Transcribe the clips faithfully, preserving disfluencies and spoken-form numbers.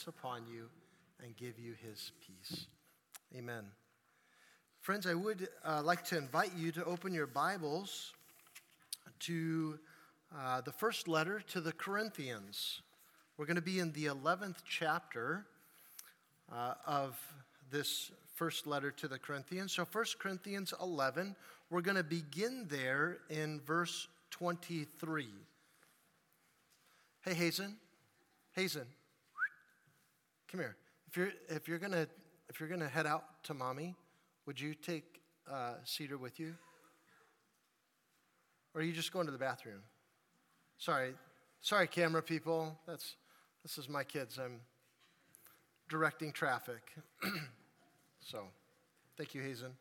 upon you and give you his peace. Amen. Friends, I would uh, like to invite you to open your Bibles to uh, the first letter to the Corinthians. We're going to be in the eleventh chapter uh, of this first letter to the Corinthians. So First Corinthians eleven, we're going to begin there in verse twenty-three. Hey, Hazen. Hazen. Come here. If you're if you're gonna if you're gonna head out to mommy, would you take uh, Cedar with you, or are you just going to the bathroom? Sorry, sorry, camera people. That's this is my kids. I'm directing traffic. So, thank you, Hazen.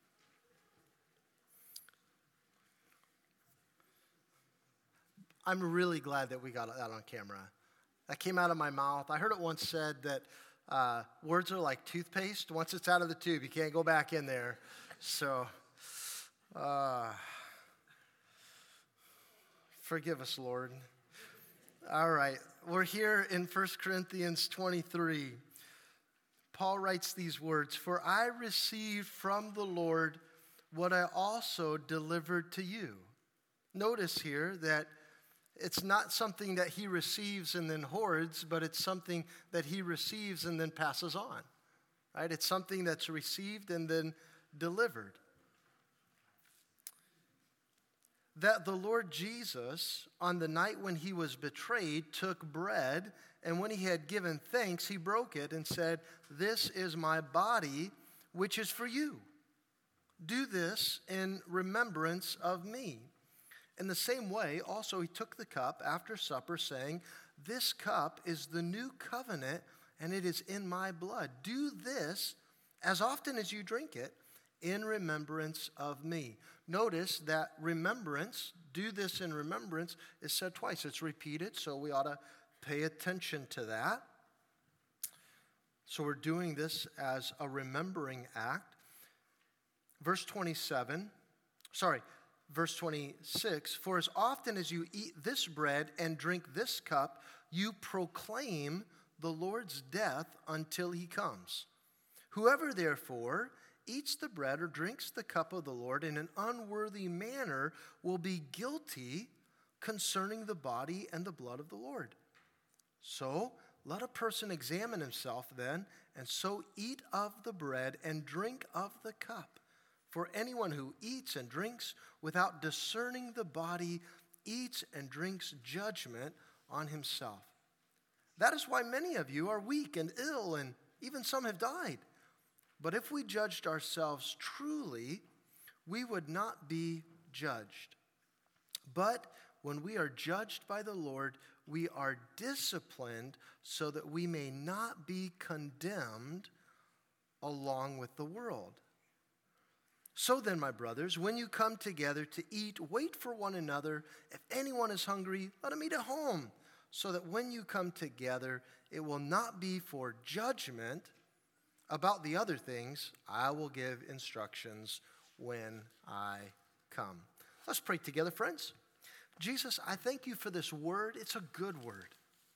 I'm really glad that we got that on camera. That came out of my mouth. I heard it once said that uh, words are like toothpaste. Once it's out of the tube, you can't go back in there. So, uh, forgive us, Lord. All right. We're here in First Corinthians twenty-three. Paul writes these words, "For I received from the Lord what I also delivered to you." Notice here that it's not something that he receives and then hoards, but it's something that he receives and then passes on, right? It's something that's received and then delivered. That the Lord Jesus, on the night when he was betrayed, took bread, and when he had given thanks, he broke it and said, "This is my body, which is for you. Do this in remembrance of me." In the same way, also he took the cup after supper, saying, "This cup is the new covenant, and it is in my blood. Do this as often as you drink it in remembrance of me." Notice that remembrance, do this in remembrance, is said twice. It's repeated, so we ought to pay attention to that. So we're doing this as a remembering act. Verse twenty-seven, sorry, Verse twenty-six, "For as often as you eat this bread and drink this cup, you proclaim the Lord's death until he comes. Whoever therefore eats the bread or drinks the cup of the Lord in an unworthy manner will be guilty concerning the body and the blood of the Lord. So let a person examine himself then, and so eat of the bread and drink of the cup. For anyone who eats and drinks without discerning the body eats and drinks judgment on himself. That is why many of you are weak and ill, and even some have died. But if we judged ourselves truly, we would not be judged. But when we are judged by the Lord, we are disciplined so that we may not be condemned along with the world. So then, my brothers, when you come together to eat, wait for one another. If anyone is hungry, let him eat at home, so that when you come together, it will not be for judgment. About the other things, I will give instructions when I come." Let's pray together, friends. Jesus, I thank you for this word. It's a good word.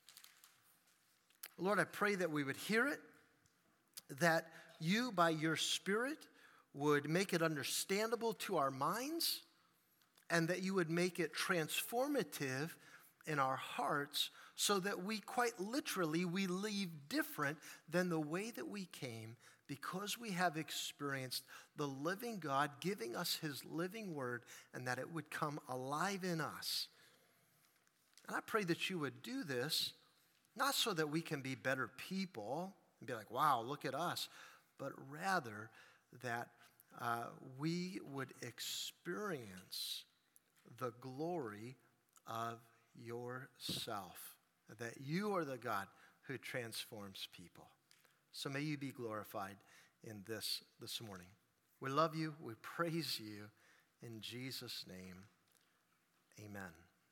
Lord, I pray that we would hear it, that you, by your Spirit, would make it understandable to our minds, and that you would make it transformative in our hearts, so that we quite literally, we leave different than the way that we came, because we have experienced the living God giving us his living word, and that it would come alive in us. And I pray that you would do this, not so that we can be better people and be like, wow, look at us, but rather that Uh, we would experience the glory of yourself, that you are the God who transforms people. So may you be glorified in this this morning. We love you. We praise you. In Jesus' name, amen.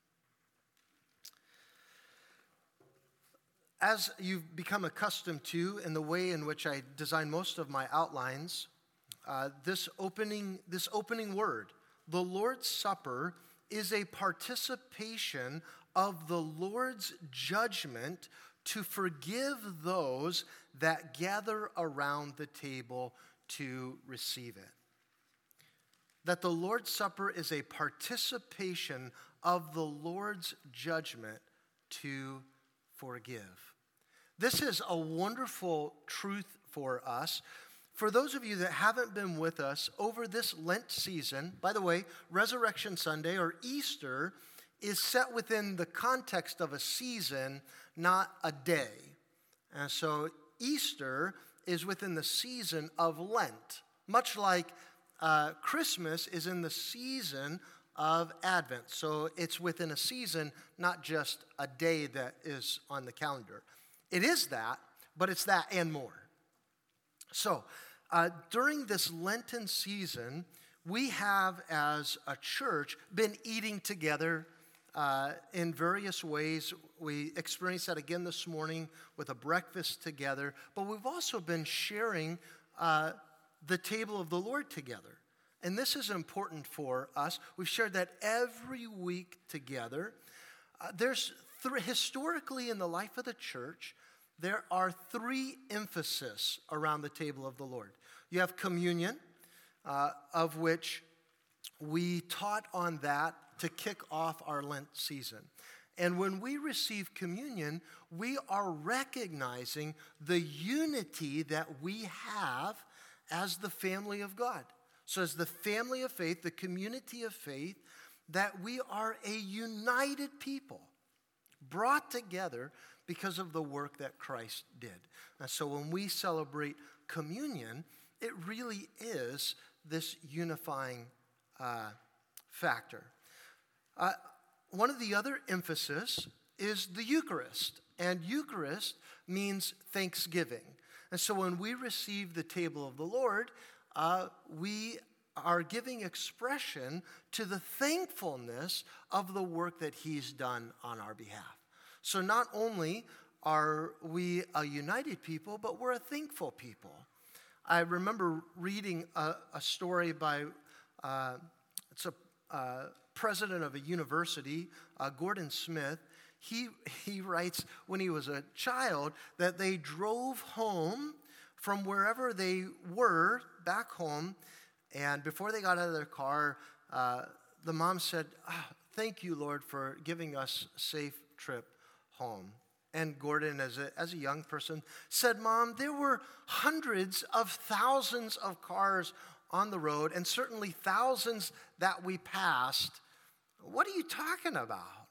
As you've become accustomed to in the way in which I design most of my outlines, Uh, this opening, this opening word, the Lord's Supper, is a participation of the Lord's judgment to forgive those that gather around the table to receive it. That the Lord's Supper is a participation of the Lord's judgment to forgive. This is a wonderful truth for us. For those of you that haven't been with us over this Lent season, by the way, Resurrection Sunday or Easter is set within the context of a season, not a day. And so Easter is within the season of Lent, much like uh, Christmas is in the season of Advent. So it's within a season, not just a day that is on the calendar. It is that, but it's that and more. So uh, during this Lenten season, we have as a church been eating together uh, in various ways. We experienced that again this morning with a breakfast together, but we've also been sharing uh, the table of the Lord together. And this is important for us. We've shared that every week together. Uh, there's th- historically in the life of the church, there are three emphases around the table of the Lord. You have communion, uh, of which we taught on that to kick off our Lent season. And when we receive communion, we are recognizing the unity that we have as the family of God. So as the family of faith, the community of faith, that we are a united people, brought together because of the work that Christ did. And so when we celebrate communion, it really is this unifying uh, factor. Uh, one of the other emphasis is the Eucharist, and Eucharist means thanksgiving. And so when we receive the table of the Lord, uh, we are giving expression to the thankfulness of the work that he's done on our behalf. So not only are we a united people, but we're a thankful people. I remember reading a, a story by, uh, it's a uh, president of a university, uh, Gordon Smith. He, he writes when he was a child that they drove home from wherever they were back home, and before they got out of their car, uh, the mom said, oh, thank you, Lord, for giving us a safe trip home. And Gordon, as a, as a young person, said, Mom, there were hundreds of thousands of cars on the road, and certainly thousands that we passed. What are you talking about?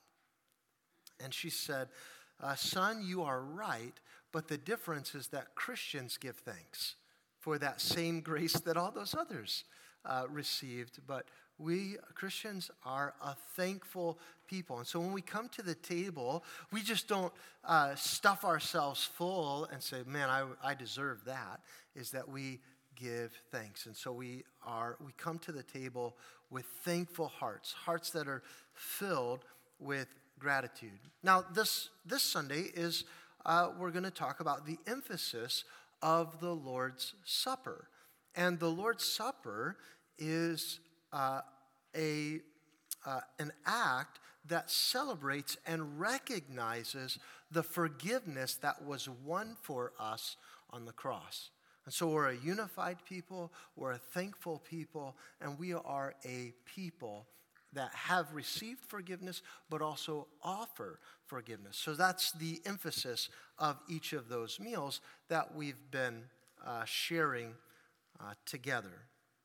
And she said, uh, son, you are right, but the difference is that Christians give thanks for that same grace that all those others uh, received. But we Christians are a thankful people. And so when we come to the table, we just don't uh, stuff ourselves full and say, man, I, I deserve that. Is that we give thanks. And so we are, we come to the table with thankful hearts, hearts that are filled with gratitude. Now, this, this Sunday is, uh, we're going to talk about the emphasis of the Lord's Supper. And the Lord's Supper is uh, a uh, an act that celebrates and recognizes the forgiveness that was won for us on the cross. And so we're a unified people, we're a thankful people, and we are a people that have received forgiveness, but also offer forgiveness. So that's the emphasis of each of those meals that we've been uh, sharing uh, together.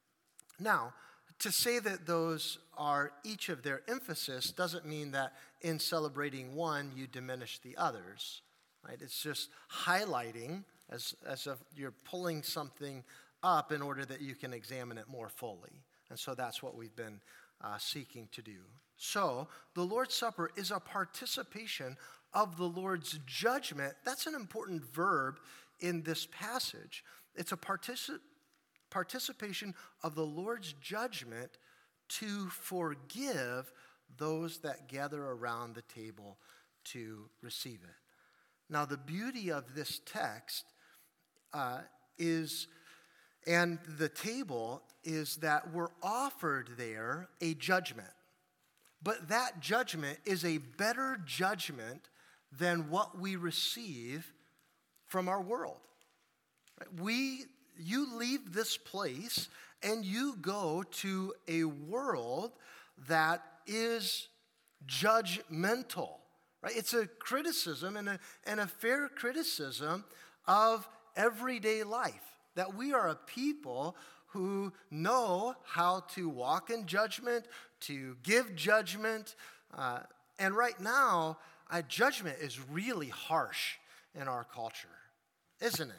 Now, to say that those are each of their emphasis doesn't mean that in celebrating one, you diminish the others, right? It's just highlighting as, as if you're pulling something up in order that you can examine it more fully. And so that's what we've been uh, seeking to do. So the Lord's Supper is a participation of the Lord's judgment. That's an important verb in this passage. It's a participation participation of the Lord's judgment to forgive those that gather around the table to receive it. Now, the beauty of this text uh, is, and the table, is that we're offered there a judgment. But that judgment is a better judgment than what we receive from our world. Right? We, you leave this place and you go to a world that is judgmental. Right? It's a criticism and a, and a fair criticism of everyday life, that we are a people who know how to walk in judgment, to give judgment, uh, and right now, uh, judgment is really harsh in our culture, isn't it?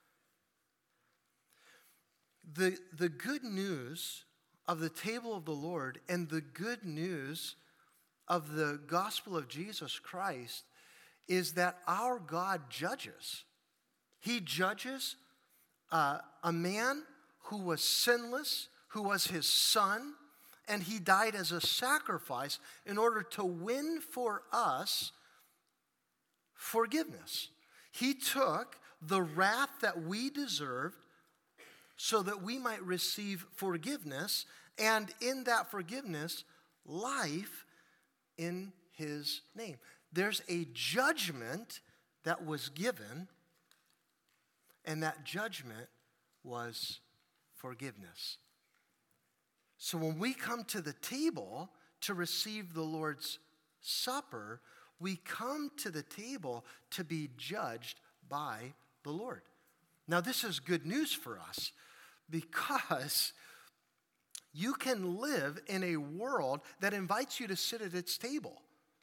The, the good news of the table of the Lord and the good news of the gospel of Jesus Christ is that our God judges. He judges uh, a man who was sinless, who was his son, and he died as a sacrifice in order to win for us forgiveness. He took the wrath that we deserved so that we might receive forgiveness, and in that forgiveness, life in his name. There's a judgment that was given, and that judgment was forgiveness. So when we come to the table to receive the Lord's Supper, we come to the table to be judged by the Lord. Now, this is good news for us because you can live in a world that invites you to sit at its table.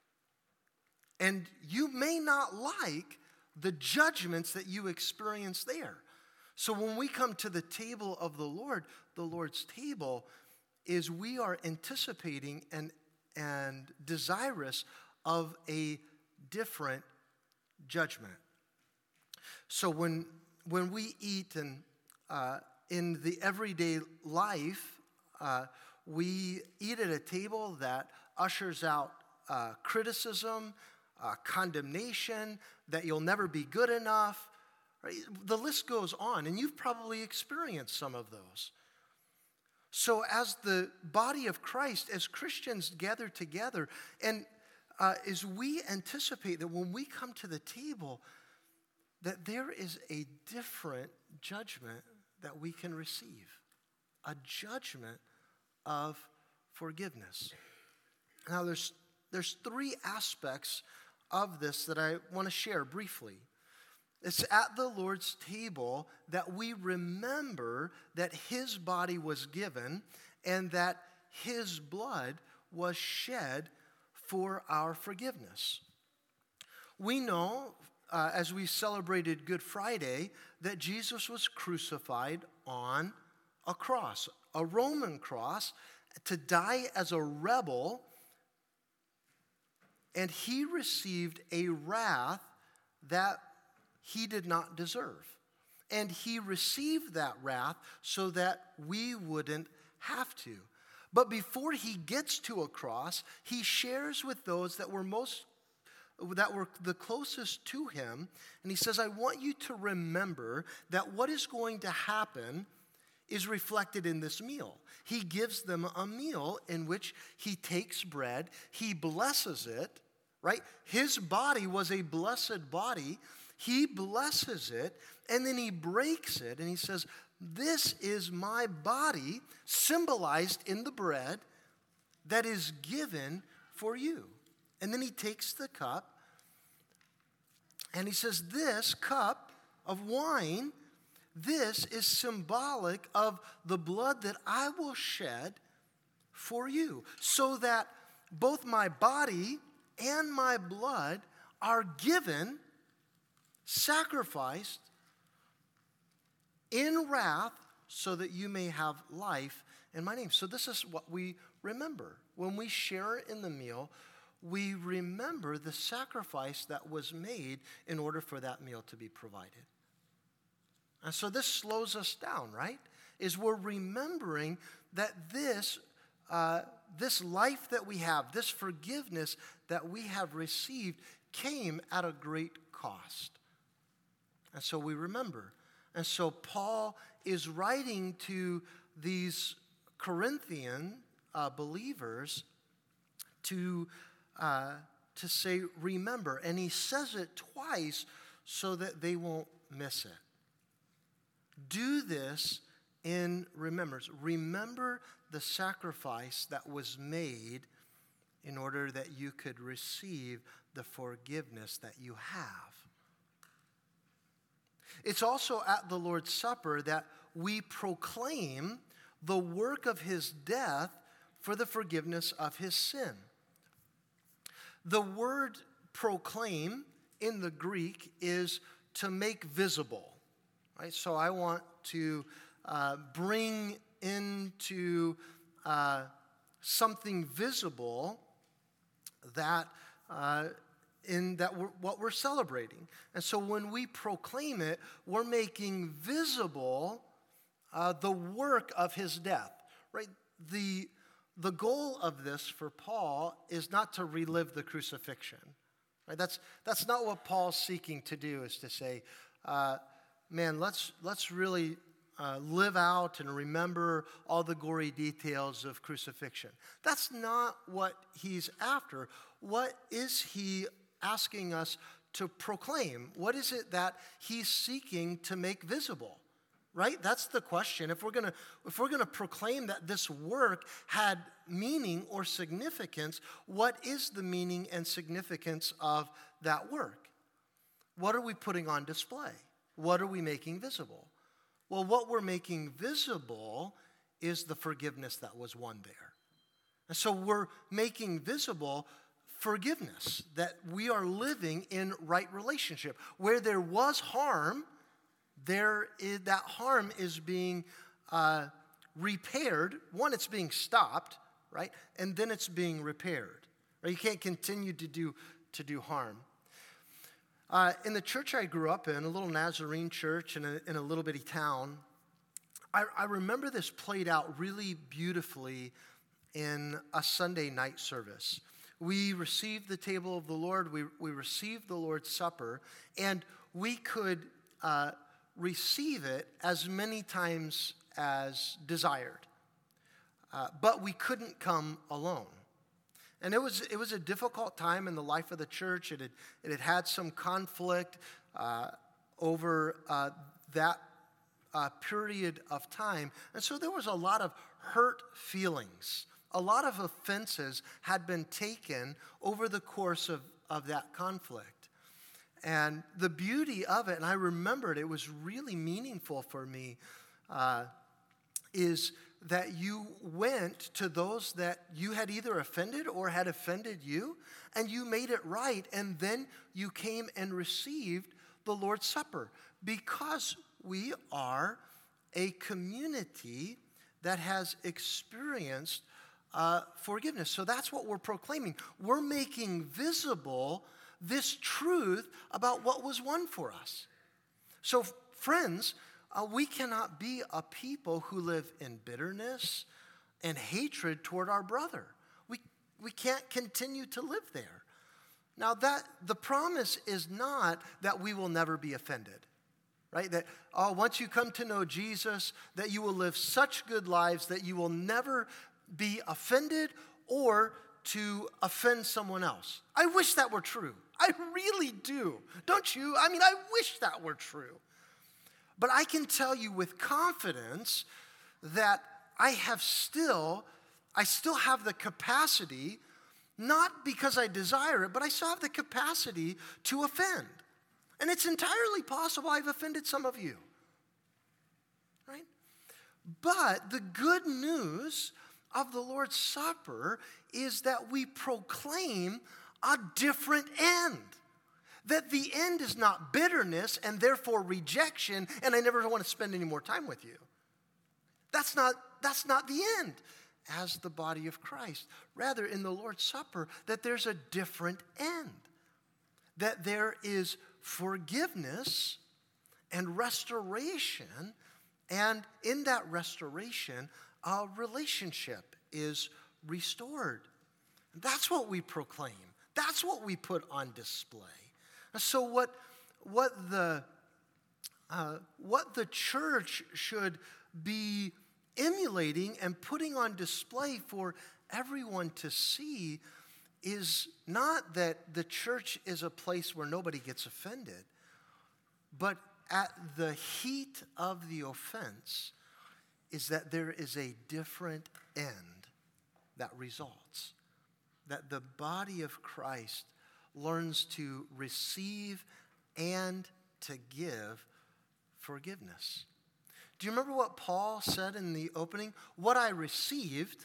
And you may not like the judgments that you experience there. So when we come to the table of the Lord, the Lord's table is we are anticipating and, and desirous of a different judgment. So when, when we eat and uh, in the everyday life, uh, we eat at a table that ushers out uh, criticism, uh, condemnation, that you'll never be good enough. Right? The list goes on, and you've probably experienced some of those. So as the body of Christ, as Christians gather together, and uh, as we anticipate that when we come to the table, that there is a different judgment that we can receive, a judgment of forgiveness. Now, there's, there's three aspects of this that I want to share briefly. It's at the Lord's table that we remember that his body was given and that his blood was shed for our forgiveness. We know, uh, as we celebrated Good Friday, that Jesus was crucified on a cross, a Roman cross, to die as a rebel, and he received a wrath that he did not deserve. And he received that wrath so that we wouldn't have to. But before he gets to a cross, he shares with those that were most that were the closest to him, and he says, I want you to remember that what is going to happen is reflected in this meal. He gives them a meal in which he takes bread, he blesses it, right? His body was a blessed body. He blesses it, and then he breaks it, and he says, this is my body, symbolized in the bread, that is given for you. And then he takes the cup, and he says, this cup of wine, this is symbolic of the blood that I will shed for you, so that both my body and my blood are given, sacrificed in wrath, so that you may have life in my name. So this is what we remember. When we share in the meal, we remember the sacrifice that was made in order for that meal to be provided. And so this slows us down, right? Is we're remembering that this, uh, this life that we have, this forgiveness that we have received came at a great cost. And so we remember. And so Paul is writing to these Corinthian uh, believers to, uh, to say, remember. And he says it twice so that they won't miss it. Do this in remembrance. Remember the sacrifice that was made in order that you could receive the forgiveness that you have. It's also at the Lord's Supper that we proclaim the work of his death for the forgiveness of his sin. The word proclaim in the Greek is to make visible. Right? So I want to uh, bring into uh, something visible that uh, in that we're, what we're celebrating. And so when we proclaim it, we're making visible uh, the work of his death. Right? The the goal of this for Paul is not to relive the crucifixion. Right? That's that's not what Paul's seeking to do. Is to say, uh, man, let's let's really uh, live out and remember all the gory details of crucifixion. That's not what he's after. What is he asking us to proclaim? What is it that he's seeking to make visible? Right? That's the question. If we're gonna if we're gonna proclaim that this work had meaning or significance, what is the meaning and significance of that work? What are we putting on display? What are we making visible? Well, what we're making visible is the forgiveness that was won there. And so we're making visible forgiveness, that we are living in right relationship. Where there was harm, there is, that harm is being uh, repaired. One, it's being stopped, right? And then it's being repaired. Right? You can't continue to do to do harm. Uh, in the church I grew up in, a little Nazarene church in a, in a little bitty town, I, I remember this played out really beautifully in a Sunday night service. We received the table of the Lord, we, we received the Lord's Supper, and we could uh, receive it as many times as desired. Uh, but we couldn't come alone. And it was it was a difficult time in the life of the church. It had, it had had some conflict uh, over uh, that uh, period of time. And so there was a lot of hurt feelings. A lot of offenses had been taken over the course of, of that conflict. And the beauty of it, and I remembered it was really meaningful for me, uh, is that you went to those that you had either offended or had offended you, and you made it right, and then you came and received the Lord's Supper, because we are a community that has experienced uh, forgiveness. So that's what we're proclaiming. We're making visible this truth about what was won for us. So, friends, Uh, we cannot be a people who live in bitterness and hatred toward our brother. We, we can't continue to live there. Now, that the promise is not that we will never be offended, right? That oh, once you come to know Jesus, that you will live such good lives that you will never be offended or to offend someone else. I wish that were true. I really do. Don't you? I mean, I wish that were true. But I can tell you with confidence that I have still, I still have the capacity, not because I desire it, but I still have the capacity to offend. And it's entirely possible I've offended some of you. Right? But the good news of the Lord's Supper is that we proclaim a different end. That the end is not bitterness and therefore rejection, and I never want to spend any more time with you. That's not, that's not the end as the body of Christ. Rather, in the Lord's Supper, that there's a different end. That there is forgiveness and restoration, and in that restoration, a relationship is restored. That's what we proclaim. That's what we put on display. So what, what the uh, what the church should be emulating and putting on display for everyone to see is not that the church is a place where nobody gets offended, but at the heat of the offense is that there is a different end that results. That the body of Christ learns to receive and to give forgiveness. Do you remember what Paul said in the opening? What I received,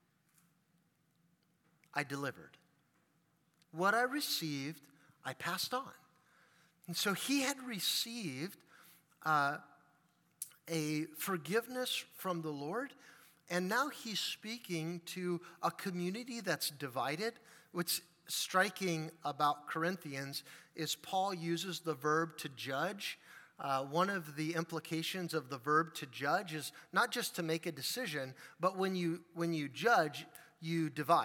I delivered. What I received, I passed on. And so he had received uh, a forgiveness from the Lord, and now he's speaking to a community that's divided. What's striking about Corinthians is Paul uses the verb to judge. Uh, one of the implications of the verb to judge is not just to make a decision, but when you when you judge, you divide.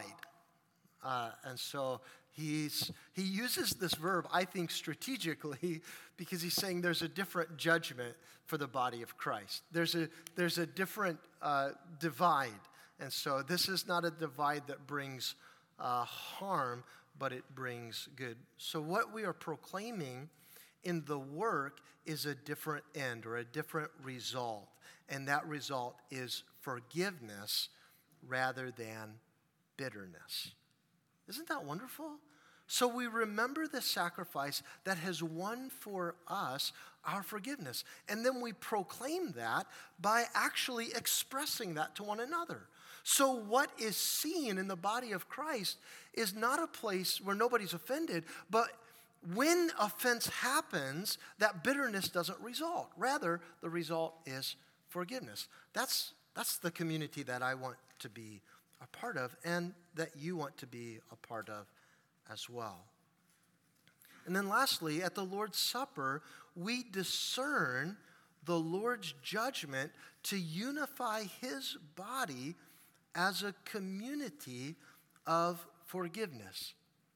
Uh, and so he's he uses this verb, I think, strategically, because he's saying there's a different judgment for the body of Christ. There's a there's a different uh, divide, and so this is not a divide that brings uh, harm, but it brings good. So what we are proclaiming in the work is a different end or a different result, and that result is forgiveness rather than bitterness. Isn't that wonderful? So we remember the sacrifice that has won for us our forgiveness, and then we proclaim that by actually expressing that to one another. So what is seen in the body of Christ is not a place where nobody's offended, but when offense happens, that bitterness doesn't result. Rather, the result is forgiveness. That's, that's the community that I want to be a part of and that you want to be a part of as well. And then lastly, at the Lord's Supper, we discern the Lord's judgment to unify his body as a community of forgiveness.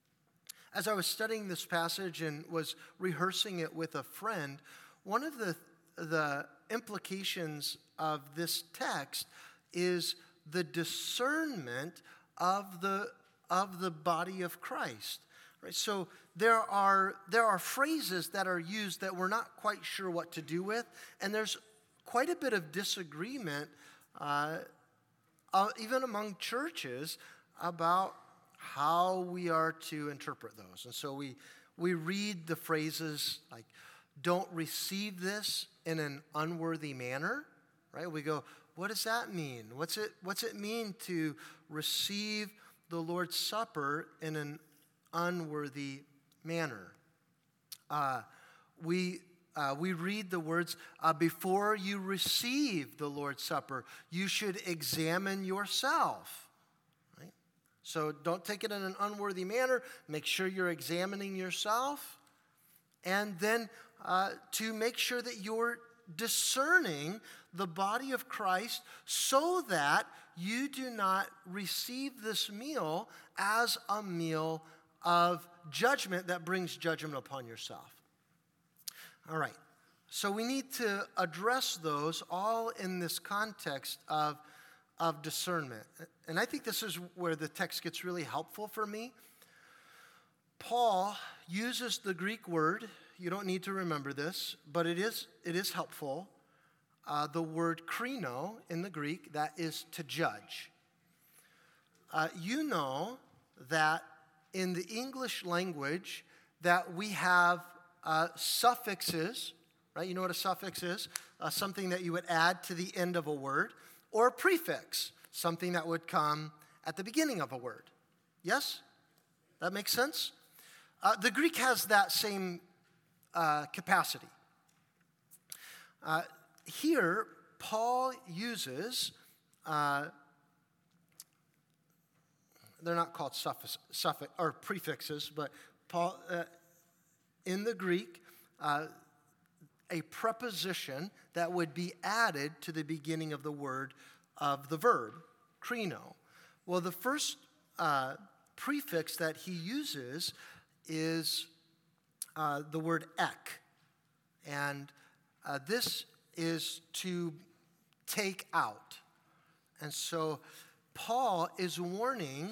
As I was studying this passage and was rehearsing it with a friend, one of the, the implications of this text is the discernment of the, of the body of Christ. Right? So there are, there are phrases that are used that we're not quite sure what to do with, and there's quite a bit of disagreement, uh, uh, even among churches, about how we are to interpret those. And so we we read the phrases like, don't receive this in an unworthy manner, right? We go, what does that mean? What's it what's it mean to receive the Lord's Supper in an unworthy manner? Uh, we uh, we read the words, uh, before you receive the Lord's Supper, you should examine yourself. So don't take it in an unworthy manner. Make sure you're examining yourself. And then uh, to make sure that you're discerning the body of Christ so that you do not receive this meal as a meal of judgment that brings judgment upon yourself. All right. So we need to address those all in this context of of discernment. And I think this is where the text gets really helpful for me. Paul uses the Greek word, you don't need to remember this, but it is, it is helpful, uh, the word krino in the Greek, that is to judge. Uh, you know that in the English language that we have uh, suffixes, right? You know what a suffix is? Uh, something that you would add to the end of a word. Or a prefix, something that would come at the beginning of a word. Yes? That makes sense? Uh, the Greek has that same uh, capacity. Uh, here, Paul uses, uh, they're not called suffix, suffix or prefixes, but Paul, uh, in the Greek, uh, a preposition that would be added to the beginning of the word of the verb, krino. Well, the first uh, prefix that he uses is uh, the word ek. And uh, this is to take out. And so Paul is warning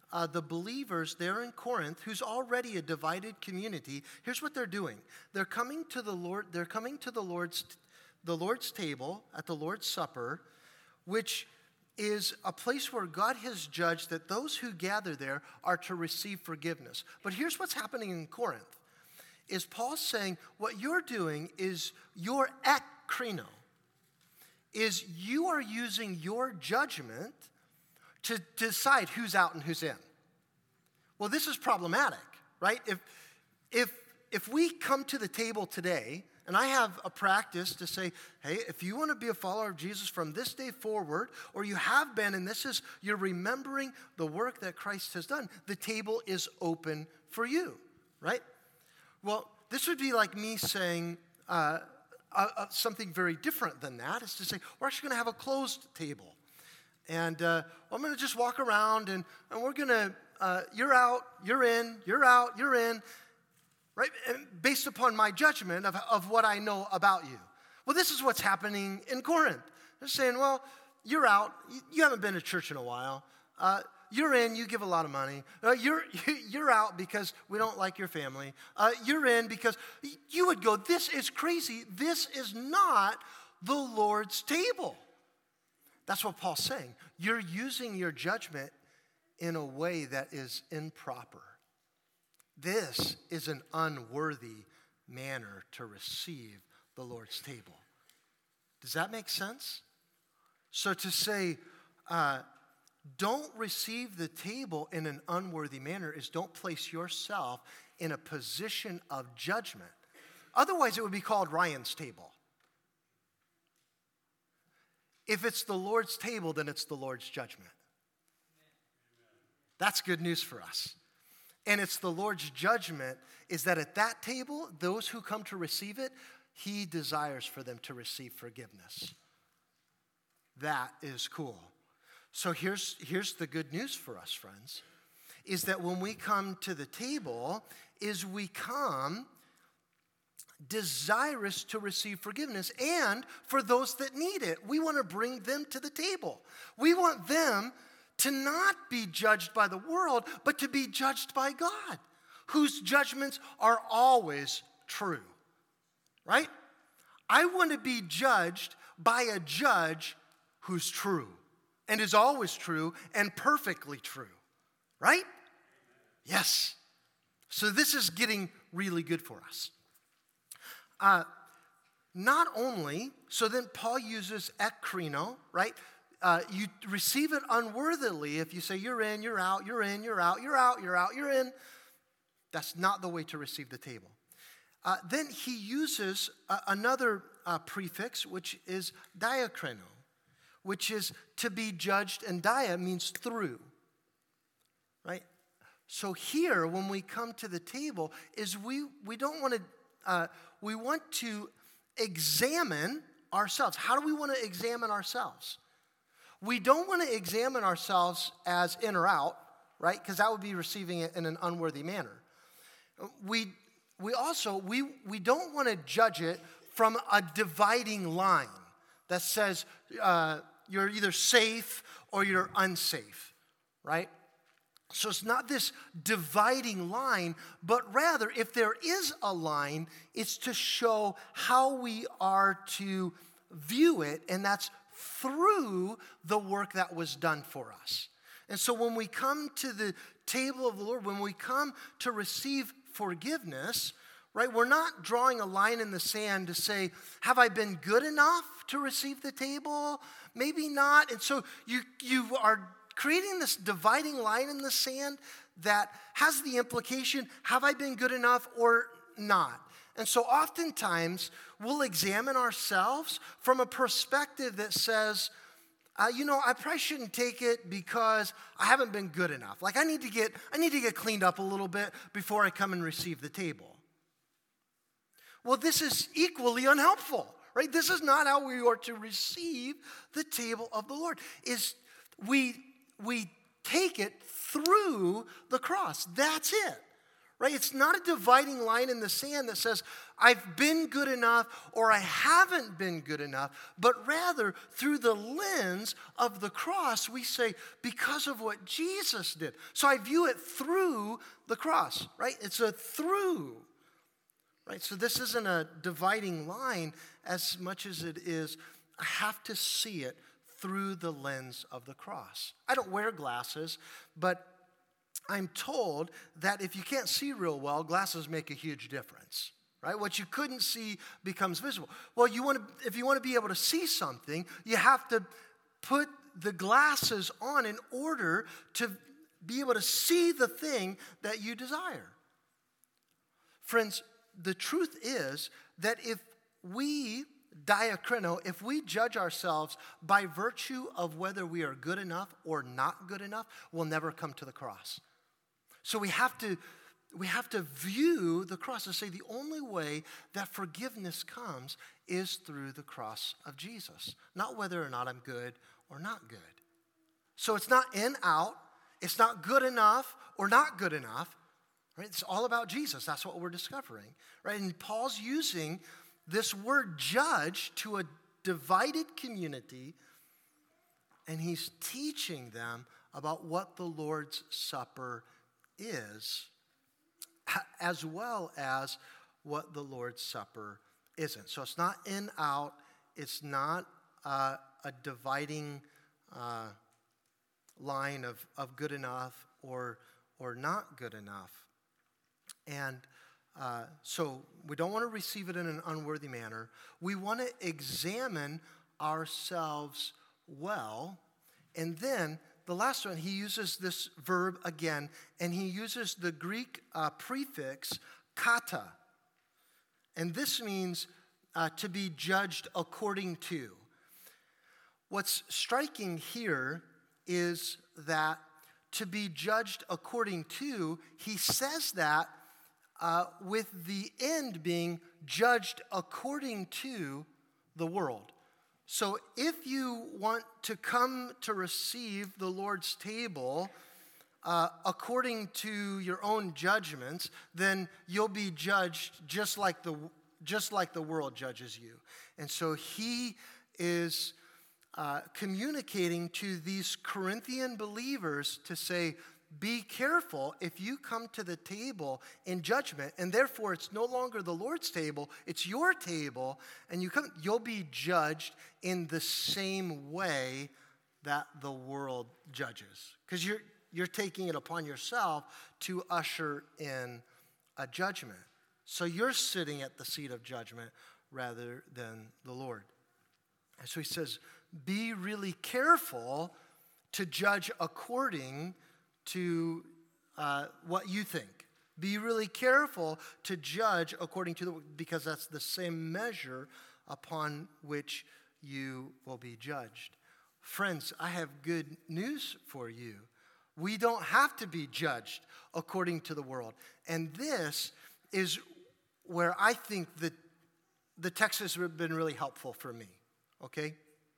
uh, the believers there in Corinth, who's already a divided community, here's what they're doing. They're coming to the Lord, they're coming to the Lord's the Lord's table at the Lord's Supper, which is a place where God has judged that those who gather there are to receive forgiveness. But here's what's happening in Corinth, is Paul's saying what you're doing is your ekkrino, is you are using your judgment to decide who's out and who's in. Well, this is problematic, right? If, if, if we come to the table today, and I have a practice to say, hey, if you want to be a follower of Jesus from this day forward, or you have been, and this is, you're remembering the work that Christ has done, the table is open for you, right? Well, this would be like me saying uh, uh, uh, something very different than that, is to say, we're actually going to have a closed table. And uh, I'm going to just walk around, and, and we're going to, uh, you're out, you're in, you're out, you're in, right? And based upon my judgment of, of what I know about you. Well, this is what's happening in Corinth. They're saying, well, you're out. You, you haven't been to church in a while. Uh, you're in. You give a lot of money. Uh, you're, you're out because we don't like your family. Uh, you're in because you would go, this is crazy. This is not the Lord's table. That's what Paul's saying. You're using your judgment in a way that is improper. This is an unworthy manner to receive the Lord's table. Does that make sense? So to say, uh, don't receive the table in an unworthy manner is don't place yourself in a position of judgment. Otherwise, it would be called Ryan's table. If it's the Lord's table, then it's the Lord's judgment. That's good news for us. And it's the Lord's judgment is that at that table, those who come to receive it, he desires for them to receive forgiveness. That is cool. So here's, here's the good news for us, friends, is that when we come to the table, is we come desirous to receive forgiveness, and for those that need it, we want to bring them to the table. We want them to not be judged by the world, but to be judged by God, whose judgments are always true, right? I want to be judged by a judge who's true and is always true and perfectly true, right? Yes. So this is getting really good for us. Uh, not only, so then Paul uses ekkrino, right? Uh, you receive it unworthily if you say you're in, you're out, you're in, you're out, you're out, you're out, you're in. That's not the way to receive the table. Uh, then he uses uh, another uh, prefix, which is diakrino, which is to be judged, and dia means through, right? So here, when we come to the table, is we we don't want to, uh, we want to examine ourselves. How do we want to examine ourselves? We don't want to examine ourselves as in or out, right? Because that would be receiving it in an unworthy manner. We we also, we, we don't want to judge it from a dividing line that says uh, you're either safe or you're unsafe, right? So it's not this dividing line, but rather, if there is a line, it's to show how we are to view it, and that's through the work that was done for us. And so when we come to the table of the Lord, when we come to receive forgiveness, right, we're not drawing a line in the sand to say, have I been good enough to receive the table? Maybe not. And so you you are creating this dividing line in the sand that has the implication, have I been good enough or not? And so oftentimes we'll examine ourselves from a perspective that says, uh, you know, I probably shouldn't take it because I haven't been good enough. Like I need to get, I need to get cleaned up a little bit before I come and receive the table. Well, this is equally unhelpful, right? This is not how we are to receive the table of the Lord. Is we we take it through the cross. That's it, right? It's not a dividing line in the sand that says, I've been good enough or I haven't been good enough, but rather through the lens of the cross, we say, because of what Jesus did. So I view it through the cross, right? It's a through, right? So this isn't a dividing line as much as it is, I have to see it through the lens of the cross. I don't wear glasses, but I'm told that if you can't see real well, glasses make a huge difference, right? What you couldn't see becomes visible. Well, you want to, if you want to be able to see something, you have to put the glasses on in order to be able to see the thing that you desire. Friends, the truth is that if we diakrino, if we judge ourselves by virtue of whether we are good enough or not good enough, we'll never come to the cross. So we have to we have to view the cross and say the only way that forgiveness comes is through the cross of Jesus, not whether or not I'm good or not good. So it's not in, out, it's not good enough or not good enough, right? It's all about Jesus. That's what we're discovering, right? And Paul's using this word judge to a divided community, and he's teaching them about what the Lord's Supper is, as well as what the Lord's Supper isn't. So it's not in, out. It's not uh, a dividing uh, line of, of good enough or, or not good enough. And uh, so we don't want to receive it in an unworthy manner. We want to examine ourselves well. And then the last one, he uses this verb again, and he uses the Greek uh, prefix kata. And this means uh, to be judged according to. What's striking here is that to be judged according to, he says that uh, with the end being judged according to the world. So if you want to come to receive the Lord's table uh, according to your own judgments, then you'll be judged just like the just like the world judges you. And so he is uh, communicating to these Corinthian believers to say, be careful if you come to the table in judgment, and therefore it's no longer the Lord's table, it's your table, and you come, you'll be judged in the same way that the world judges. Because you're, you're taking it upon yourself to usher in a judgment. So you're sitting at the seat of judgment rather than the Lord. And so he says, be really careful to judge according to uh, what you think. Be really careful to judge according to the, because that's the same measure upon which you will be judged. Friends, I have good news for you. We don't have to be judged according to the world. And this is where I think that the text has been really helpful for me, okay?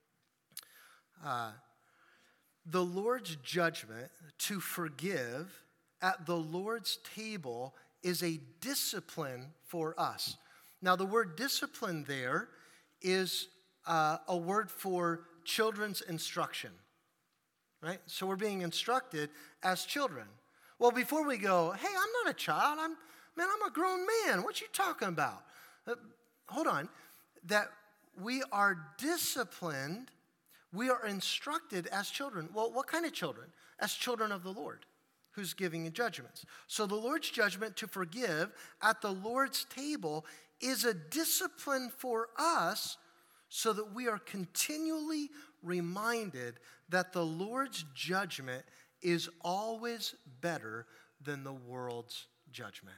Uh, The Lord's judgment to forgive at the Lord's table is a discipline for us. Now, the word discipline there is uh, a word for children's instruction, right? So we're being instructed as children. Well, before we go, hey, I'm not a child. I'm, man, I'm a grown man. What you talking about? Uh, hold on. That we are disciplined. We are instructed as children. Well, what kind of children? As children of the Lord, who's giving judgments. So the Lord's judgment to forgive at the Lord's table is a discipline for us so that we are continually reminded that the Lord's judgment is always better than the world's judgment.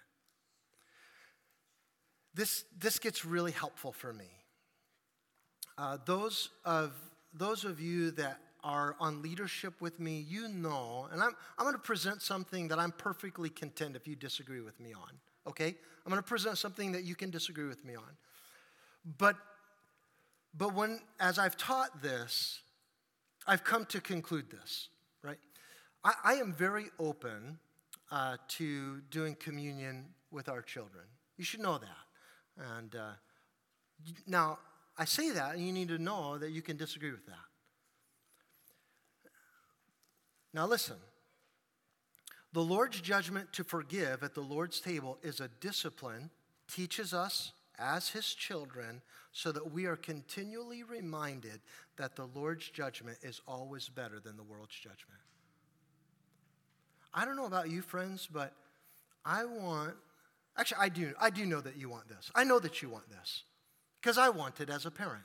This, this gets really helpful for me. Uh, those of Those of you that are on leadership with me, you know, and I'm, I'm going to present something that I'm perfectly content if you disagree with me on, okay? I'm going to present something that you can disagree with me on. But, but when, as I've taught this, I've come to conclude this, right? I, I am very open uh, to doing communion with our children. You should know that. And uh, now, I say that, and you need to know that you can disagree with that. Now listen, the Lord's judgment to forgive at the Lord's table is a discipline, teaches us as his children, so that we are continually reminded that the Lord's judgment is always better than the world's judgment. I don't know about you, friends, but I want, actually I do, I do know that you want this. I know that you want this, because I want it as a parent.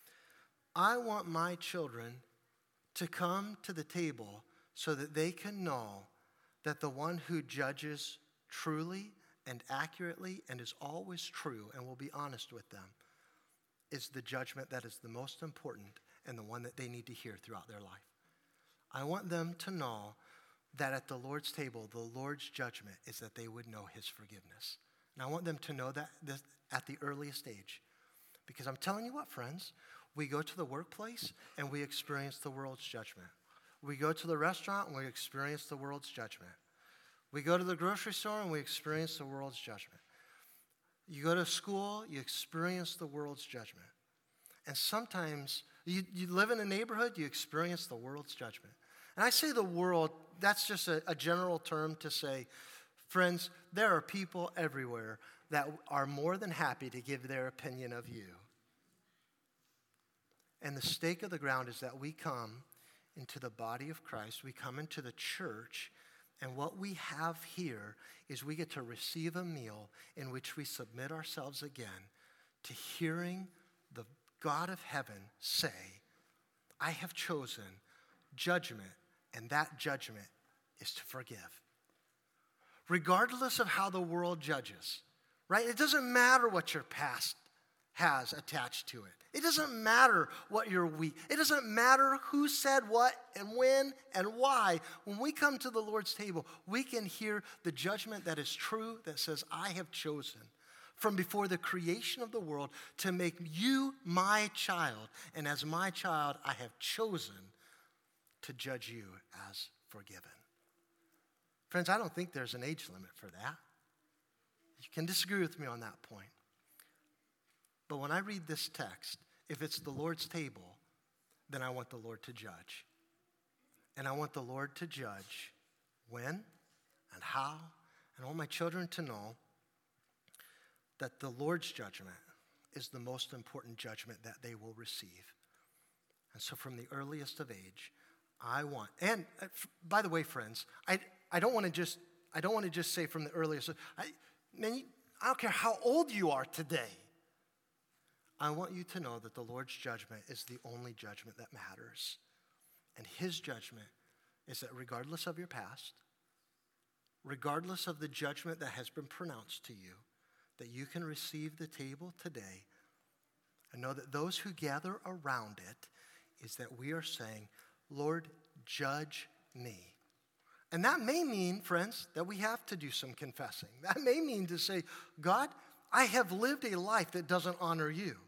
I want my children to come to the table so that they can know that the one who judges truly and accurately and is always true and will be honest with them is the judgment that is the most important and the one that they need to hear throughout their life. I want them to know that at the Lord's table, the Lord's judgment is that they would know his forgiveness. And I want them to know that this at the earliest age. Because I'm telling you what, friends, we go to the workplace and we experience the world's judgment. We go to the restaurant and we experience the world's judgment. We go to the grocery store and we experience the world's judgment. You go to school, you experience the world's judgment. And sometimes you, you live in a neighborhood, you experience the world's judgment. And I say the world, that's just a, a general term to say, friends, there are people everywhere that are more than happy to give their opinion of you. And the stake of the ground is that we come into the body of Christ, we come into the church, and what we have here is we get to receive a meal in which we submit ourselves again to hearing the God of heaven say, I have chosen judgment, and that judgment is to forgive. Regardless of how the world judges, right? It doesn't matter what your past has attached to it. It doesn't matter what you're weak. It doesn't matter who said what and when and why. When we come to the Lord's table, we can hear the judgment that is true that says, I have chosen from before the creation of the world to make you my child. And as my child, I have chosen to judge you as forgiven. Friends, I don't think there's an age limit for that. You can disagree with me on that point. But when I read this text, if it's the Lord's table, then I want the Lord to judge. And I want the Lord to judge when and how. And I want my children to know that the Lord's judgment is the most important judgment that they will receive. And so from the earliest of age, I want, and uh, by the way, friends, I I don't want to just I don't want to just say from the earliest. I, man, you, I don't care how old you are today. I want you to know that the Lord's judgment is the only judgment that matters. And his judgment is that regardless of your past, regardless of the judgment that has been pronounced to you, that you can receive the table today and know that those who gather around it is that we are saying, Lord, judge me. And that may mean, friends, that we have to do some confessing. That may mean to say, God, I have lived a life that doesn't honor you.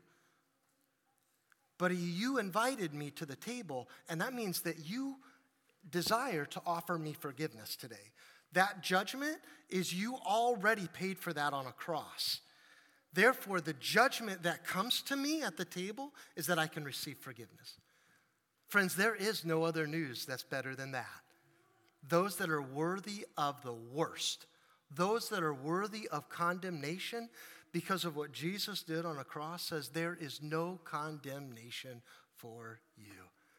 But you invited me to the table, and that means that you desire to offer me forgiveness today. That judgment is you already paid for that on a cross. Therefore, the judgment that comes to me at the table is that I can receive forgiveness. Friends, there is no other news that's better than that. Those that are worthy of the worst, those that are worthy of condemnation because of what Jesus did on a cross, says there is no condemnation for you.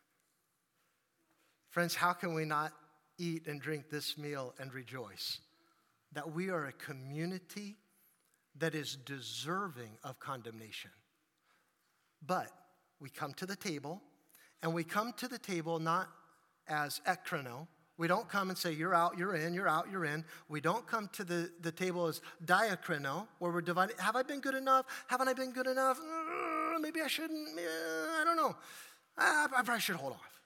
Friends, how can we not eat and drink this meal and rejoice that we are a community that is deserving of condemnation? But we come to the table, and we come to the table not as ekrono. We don't come and say, you're out, you're in, you're out, you're in. We don't come to the, the table as diakrino, where we're dividing. Have I been good enough? Haven't I been good enough? Uh, maybe I shouldn't. Uh, I don't know. I, I probably should hold off.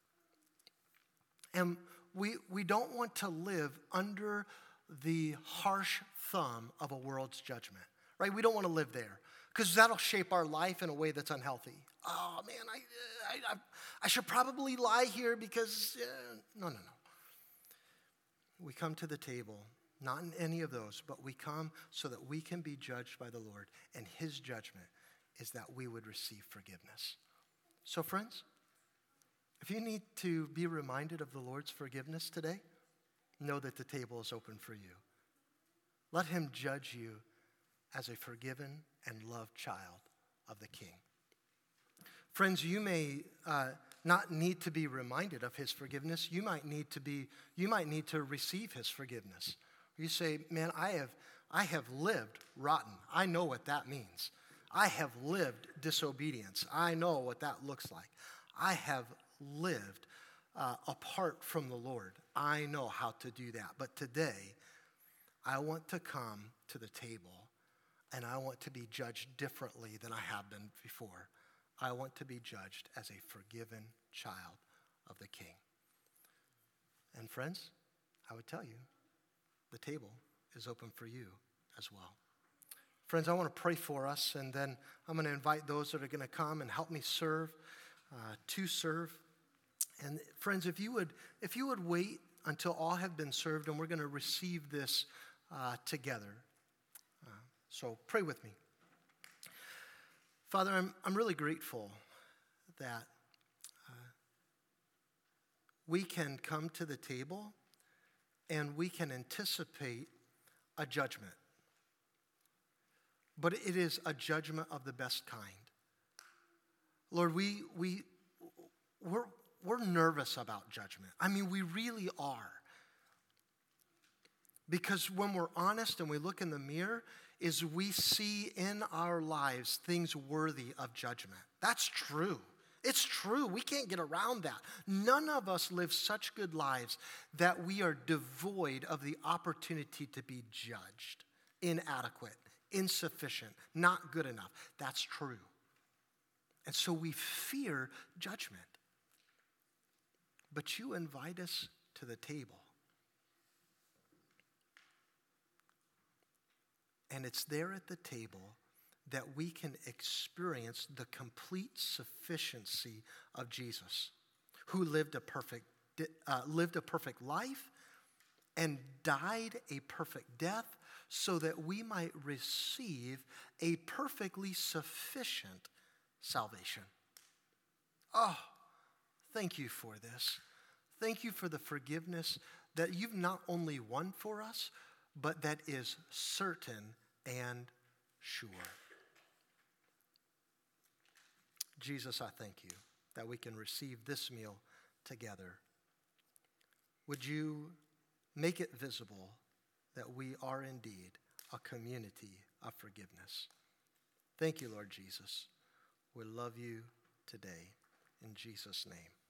And we, we don't want to live under the harsh thumb of a world's judgment, right? We don't want to live there because that'll shape our life in a way that's unhealthy. Oh, man, I, I, I, I should probably lie here because, uh, no, no, no. We come to the table, not in any of those, but we come so that we can be judged by the Lord, and his judgment is that we would receive forgiveness. So friends, if you need to be reminded of the Lord's forgiveness today, know that the table is open for you. Let him judge you as a forgiven and loved child of the King. Friends, you may uh, not need to be reminded of his forgiveness. You might need to be, you might need to receive his forgiveness. You say, man, I have, I have lived rotten. I know what that means. I have lived disobedience. I know what that looks like. I have lived uh, apart from the Lord. I know how to do that. But today, I want to come to the table, and I want to be judged differently than I have been before. I want to be judged as a forgiven child of the King. And friends, I would tell you, the table is open for you as well. Friends, I want to pray for us, and then I'm going to invite those that are going to come and help me serve, uh, to serve. And friends, if you would, if you would wait until all have been served, and we're going to receive this uh, together. Uh, so pray with me. Father, I'm, I'm really grateful that uh, we can come to the table and we can anticipate a judgment. But it is a judgment of the best kind. Lord, we, we, we're, we're nervous about judgment. I mean, we really are. Because when we're honest and we look in the mirror, is we see in our lives things worthy of judgment. That's true. It's true. We can't get around that. None of us live such good lives that we are devoid of the opportunity to be judged, inadequate, insufficient, not good enough. That's true. And so we fear judgment. But you invite us to the table. And it's there at the table that we can experience the complete sufficiency of Jesus, who lived a perfect, uh, lived a perfect life and died a perfect death so that we might receive a perfectly sufficient salvation. Oh, thank you for this. Thank you for the forgiveness that you've not only won for us, but that is certain and sure. Jesus, I thank you that we can receive this meal together. Would you make it visible that we are indeed a community of forgiveness? Thank you, Lord Jesus. We love you today. In Jesus' name.